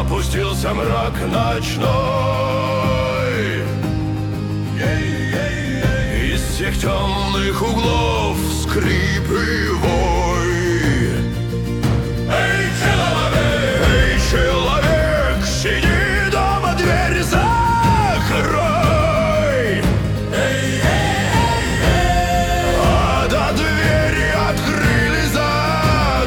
опустился мрак ночной. Из всех темных углов скрип и вой. Эй, человек, сиди дома, дверь закрой. А до двери открыли за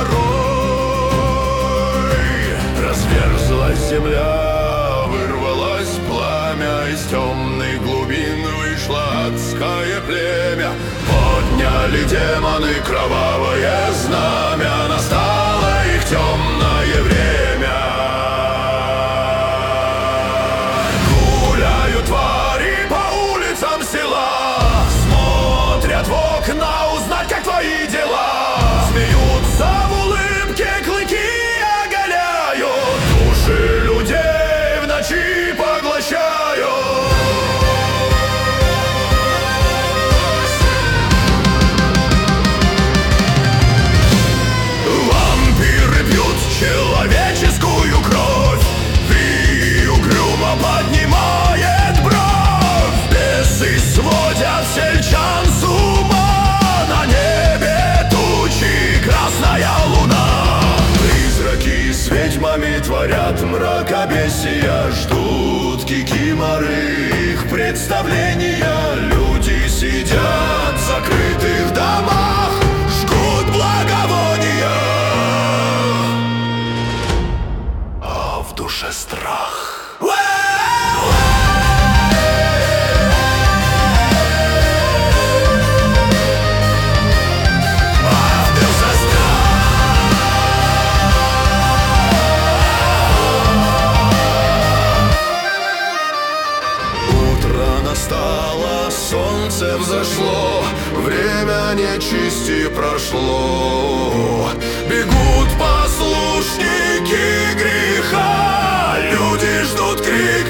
горой. Разверзлась земля, вырвалось пламя, из темных глубин вышло адское племя. Подняли демоны кровавое знамя, настало их темное время. Гуляют твари по улицам села, смотрят в окна узнать, как твои дела. Смеются в улыбке, клыки оголяют, души людей в ночи поглощают. Человеческую кровь, и угрюмо поднимает бровь. Бесы сводят сельчан с ума, на небе тучи, красная луна. Призраки с ведьмами творят мракобесия, ждут кикиморы их представления. Люди сидят в закрытых домах, жгут благовония, в душе страх. Утро настало, солнце взошло, время нечисти прошло. Бегут послушники греха, люди ждут крика.